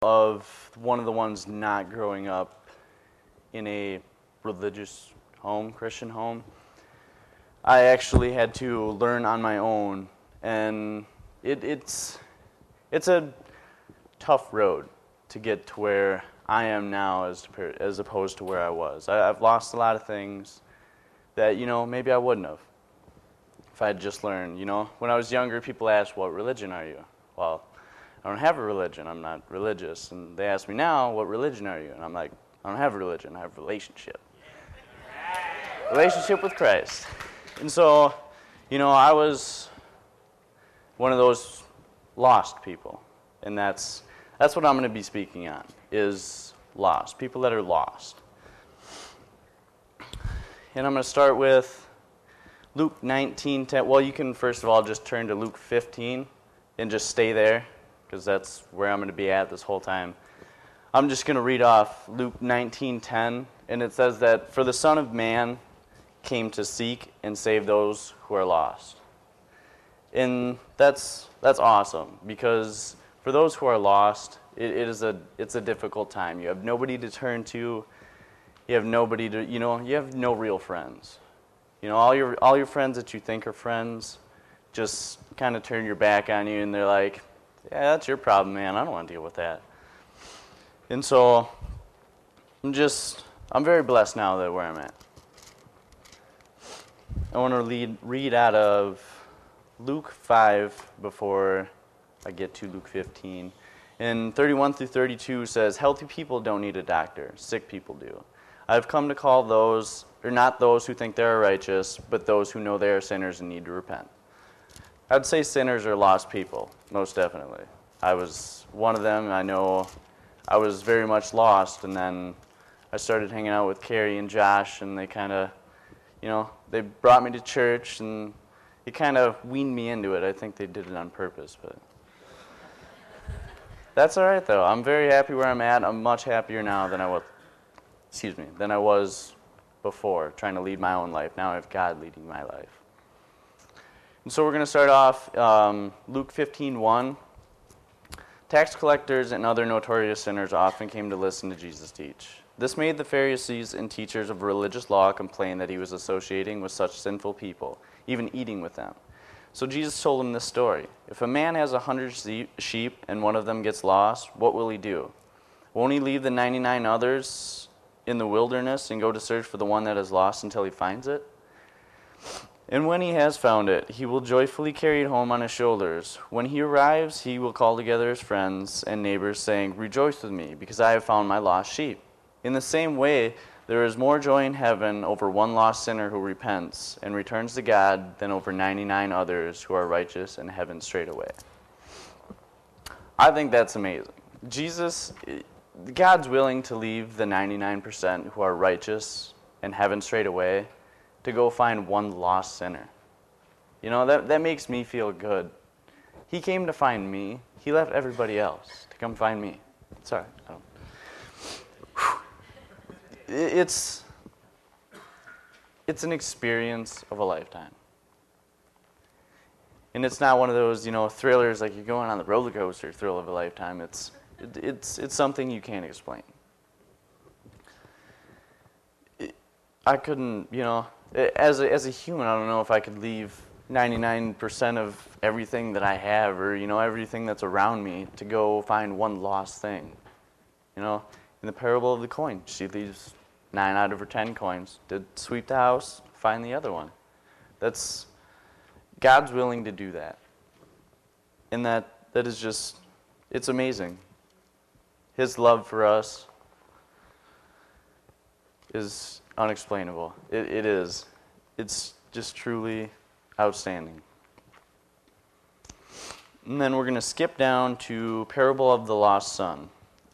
Of one of the ones not growing up in a religious home, Christian home. I actually had to learn on my own, and it's a tough road to get to where I am now as opposed to where I was. I've lost a lot of things that, maybe I wouldn't have if I had just learned. When I was younger, people asked, "What religion are you?" Well, I don't have a religion. I'm not religious. And they ask me now, "What religion are you?" And I'm like, I don't have a religion. I have a relationship. Relationship with Christ. And so, I was one of those lost people. And that's what I'm going to be speaking on, is lost. People that are lost. And I'm going to start with Luke 19:10. Well, you can first of all just turn to Luke 15 and just stay there, because that's where I'm going to be at this whole time. I'm just going to read off Luke 19:10, and it says that, "For the Son of Man came to seek and save those who are lost." And that's awesome, because for those who are lost, it's a difficult time. You have nobody to turn to. You have nobody to, you have no real friends. All your friends that you think are friends just kind of turn your back on you, and they're like, "Yeah, that's your problem, man. I don't want to deal with that." And so I'm very blessed now that where I'm at. I want to read out of Luke 5 before I get to Luke 15. And 31 through 32 says, "Healthy people don't need a doctor, sick people do. I have come to call those, or not those who think they are righteous, but those who know they are sinners and need to repent." I'd say sinners are lost people, most definitely. I was one of them. I know I was very much lost, and then I started hanging out with Carrie and Josh, and they kind of, they brought me to church, and it kind of weaned me into it. I think they did it on purpose, but that's all right, though. I'm very happy where I'm at. I'm much happier now than I was before, trying to lead my own life. Now I have God leading my life. And so we're going to start off Luke 15:1. "Tax collectors and other notorious sinners often came to listen to Jesus teach. This made the Pharisees and teachers of religious law complain that he was associating with such sinful people, even eating with them. So Jesus told them this story. If a man has 100 sheep and one of them gets lost, what will he do? Won't he leave the 99 others in the wilderness and go to search for the one that is lost until he finds it? And when he has found it, he will joyfully carry it home on his shoulders. When he arrives, he will call together his friends and neighbors, saying, 'Rejoice with me, because I have found my lost sheep.' In the same way, there is more joy in heaven over one lost sinner who repents and returns to God than over 99 others who are righteous and heaven straightaway." I think that's amazing. God's willing to leave the 99% who are righteous and heaven straightaway to go find one lost sinner. That makes me feel good. He came to find me. He left everybody else to come find me. Sorry. It's an experience of a lifetime. And it's not one of those, thrillers like you're going on the roller coaster thrill of a lifetime. It's something you can't explain. I couldn't, as a human, I don't know if I could leave 99% of everything that I have, or everything that's around me, to go find one lost thing. In the parable of the coin, she leaves 9 out of her 10 coins to sweep the house, find the other one. That's God's willing to do that, and that is just, it's amazing. His love for us is unexplainable. It is. It's just truly outstanding. And then we're going to skip down to Parable of the Lost Son,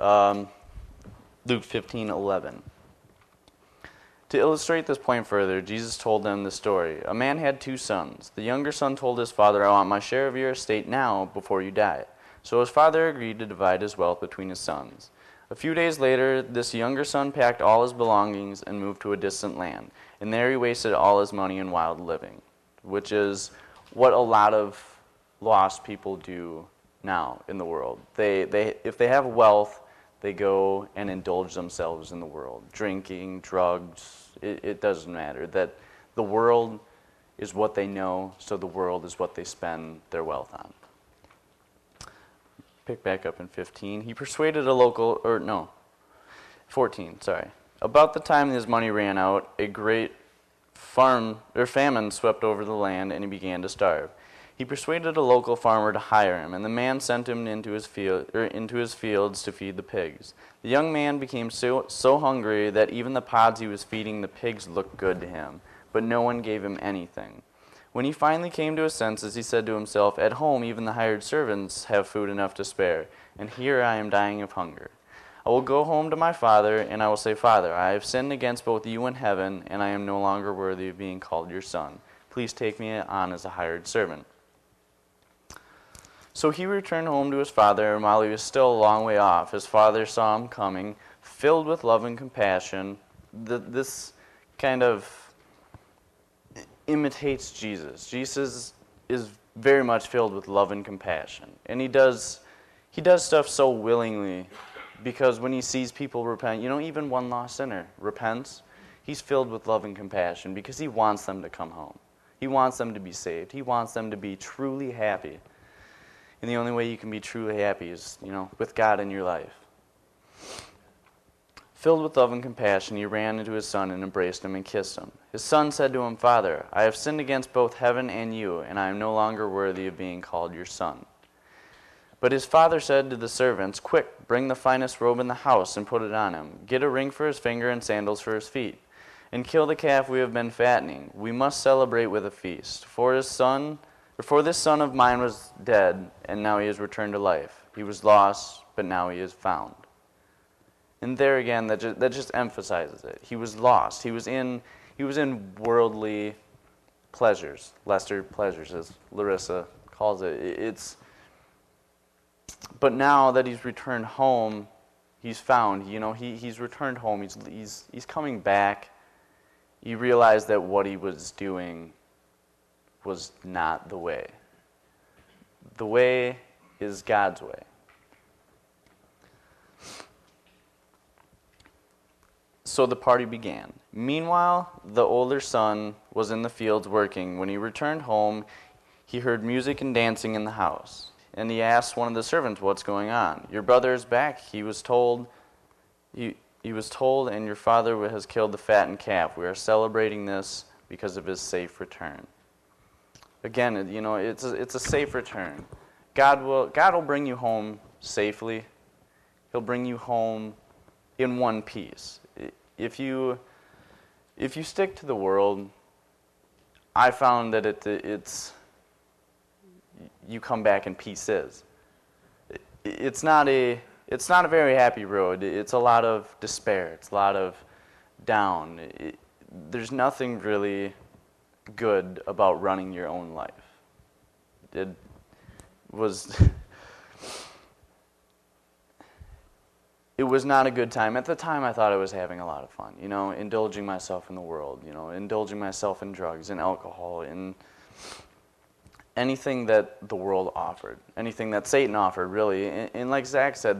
Luke 15:11. To illustrate this point further, Jesus told them the story. A man had 2 sons. The younger son told his father, "I want my share of your estate now before you die." So his father agreed to divide his wealth between his sons. A few days later, this younger son packed all his belongings and moved to a distant land. And there he wasted all his money in wild living, which is what a lot of lost people do now in the world. If they have wealth, they go and indulge themselves in the world. Drinking, drugs, it doesn't matter. That the world is what they know, so the world is what they spend their wealth on. Pick back up in 15. He persuaded a local, 14, sorry. About the time his money ran out, a great famine swept over the land, and he began to starve. He persuaded a local farmer to hire him, and the man sent him into his fields to feed the pigs. The young man became so hungry that even the pods he was feeding the pigs looked good to him, but no one gave him anything. When he finally came to his senses, he said to himself, "At home even the hired servants have food enough to spare, and here I am dying of hunger. I will go home to my father, and I will say, 'Father, I have sinned against both you and heaven, and I am no longer worthy of being called your son. Please take me on as a hired servant.' So he returned home to his father, and while he was still a long way off, his father saw him coming, filled with love and compassion." This kind of imitates Jesus. Jesus is very much filled with love and compassion, and he does stuff so willingly, because when he sees people repent, even one lost sinner repents, he's filled with love and compassion because he wants them to come home. He wants them to be saved. He wants them to be truly happy. And the only way you can be truly happy is, with God in your life. Filled with love and compassion, he ran into his son and embraced him and kissed him. His son said to him, "Father, I have sinned against both heaven and you, and I am no longer worthy of being called your son." But his father said to the servants, "Quick, bring the finest robe in the house and put it on him. Get a ring for his finger and sandals for his feet. And kill the calf we have been fattening. We must celebrate with a feast. For this son of mine was dead, and now he has returned to life. He was lost, but now he is found." And there again, that just emphasizes it. He was lost. He was in worldly pleasures, lesser pleasures, as Larissa calls it. But now that he's returned home, he's found. He's returned home. He's coming back. He realized that what he was doing was not the way. The way is God's way. So the party began. Meanwhile, the older son was in the fields working. When he returned home, he heard music and dancing in the house. And he asked one of the servants, "What's going on?" "Your brother is back," he was told. He was told, "and your father has killed the fattened calf. We are celebrating this because of his safe return." Again, it's a safe return. God will bring you home safely. He'll bring you home in one piece. If you stick to the world, I found that it's you come back in pieces. It's not a very happy road. It's a lot of despair. It's a lot of down. There's nothing really good about running your own life. It was not a good time. At the time, I thought I was having a lot of fun, indulging myself in the world, indulging myself in drugs and alcohol and anything that the world offered, anything that Satan offered, really. And like Zach said,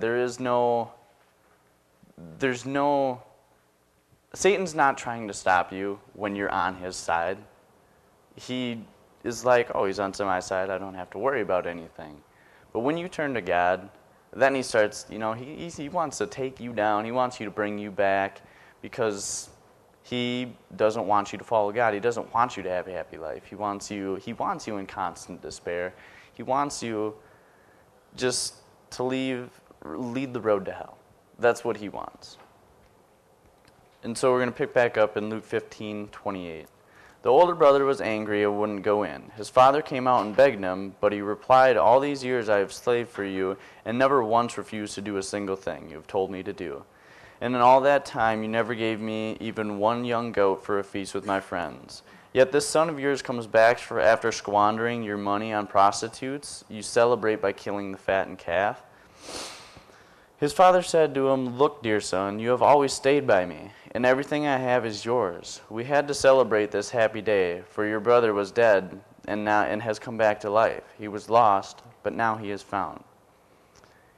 Satan's not trying to stop you when you're on his side. He is like, "Oh, he's on my side, I don't have to worry about anything." But when you turn to God, then he starts, he wants to take you down. He wants you to bring you back because he doesn't want you to follow God. He doesn't want you to have a happy life. He wants you in constant despair. He wants you just to lead the road to hell. That's what he wants. And so we're going to pick back up in Luke 15:28. The older brother was angry and wouldn't go in. His father came out and begged him, but he replied, "All these years I have slaved for you and never once refused to do a single thing you have told me to do. And in all that time you never gave me even one young goat for a feast with my friends. Yet this son of yours comes back after squandering your money on prostitutes. You celebrate by killing the fattened calf." His father said to him, "Look, dear son, you have always stayed by me, and everything I have is yours. We had to celebrate this happy day, for your brother was dead and has come back to life. He was lost, but now he is found."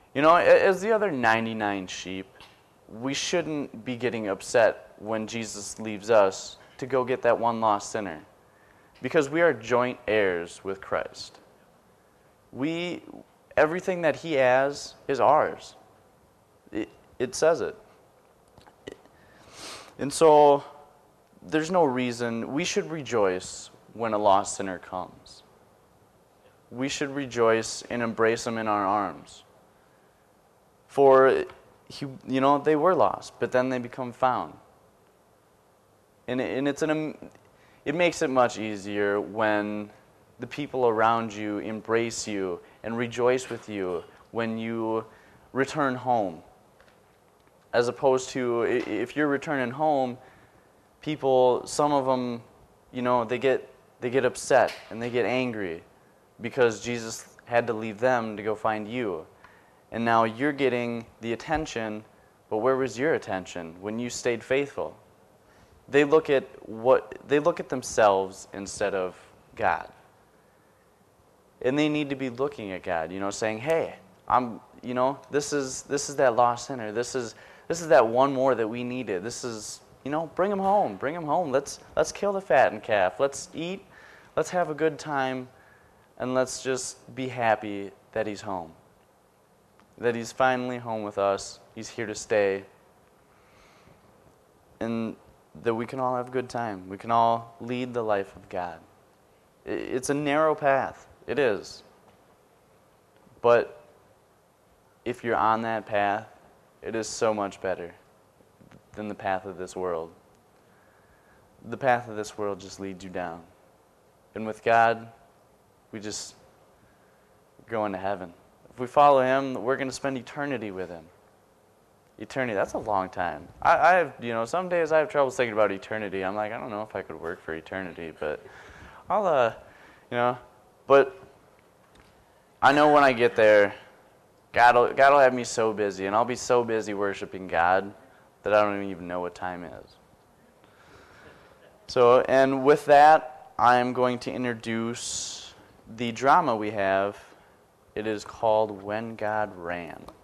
You know, as the other 99 sheep, we shouldn't be getting upset when Jesus leaves us to go get that one lost sinner, because we are joint heirs with Christ. Everything that he has is ours. It says it. And so there's no reason. We should rejoice when a lost sinner comes. We should rejoice and embrace him in our arms. For, they were lost, but then they become found. And it makes it much easier when the people around you embrace you and rejoice with you when you return home. As opposed to, if you're returning home, people, some of them, they get upset and they get angry because Jesus had to leave them to go find you. And now you're getting the attention, but where was your attention when you stayed faithful? They look at themselves instead of God. And they need to be looking at God, saying, "Hey, this is that lost sinner. This is that one more that we needed. This is, bring him home. Bring him home. Let's kill the fattened calf. Let's eat. Let's have a good time, and let's just be happy that he's home. That he's finally home with us. He's here to stay. And that we can all have a good time. We can all lead the life of God. It's a narrow path. It is. But if you're on that path, it is so much better than the path of this world. The path of this world just leads you down. And with God, we just go into heaven. If we follow him, we're going to spend eternity with him. Eternity, that's a long time. I have, some days I have trouble thinking about eternity. I'm like, I don't know if I could work for eternity, but but I know when I get there, God will have me so busy, and I'll be so busy worshiping God that I don't even know what time is. So, and with that, I'm going to introduce the drama we have. It is called When God Ran.